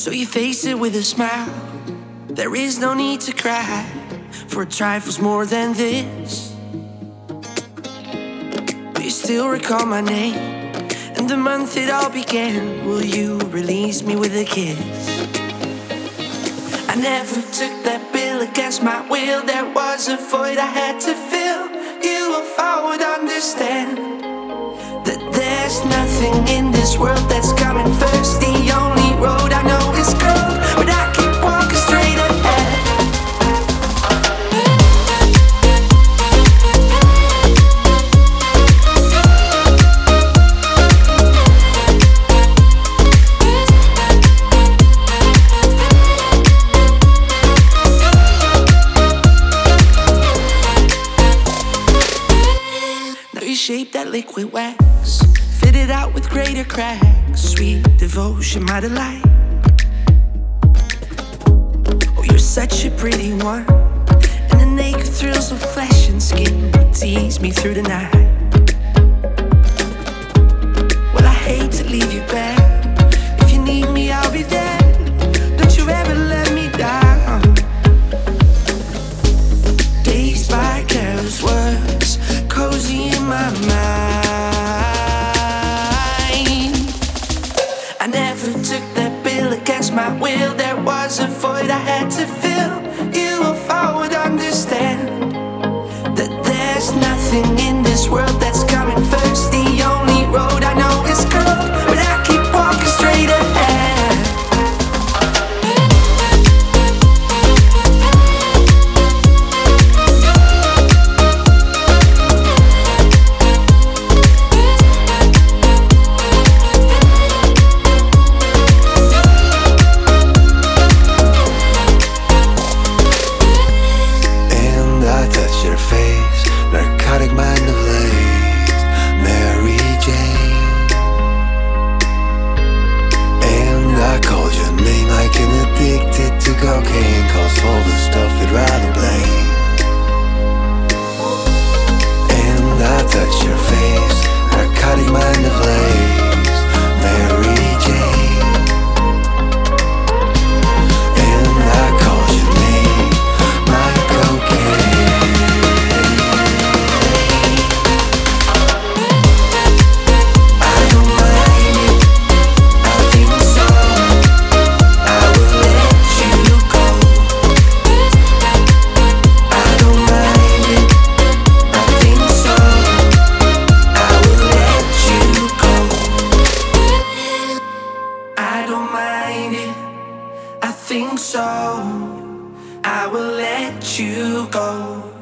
So you face it with a smile. There is no need to cry, for trifles more than this. But you still recall my name and the month it all began. Will you release me with a kiss? I never took that bill against my will. There was a void I had to fill. You, if I would understand that there's nothing in this world that's coming first. The only road I know is curved, but I keep walking straight ahead. Now you shape that liquid wax, fit it out with greater cracks. Sweet devotion, my delight. Oh, you're such a pretty one, and the naked thrills of flesh and skin would tease me through the night. Well, I hate to leave you back. If you need me, I'll be there. Don't you ever let me down. Dazed by careless words, cozy in my mind. I never took that bill against my will. There was a void I had to fill. You, if I would understand that there's nothing in this world that's coming first. The only road I know is curved, but I keep walking straight ahead. Narcotic mind of lace, Mary Jane. And I called your name like an addicted to cocaine, cause all the stuff you'd rather blame. And I touched your face, narcotic mind of lace, Mary Jane. And I called your name like cocaine. I think so. I will let you go.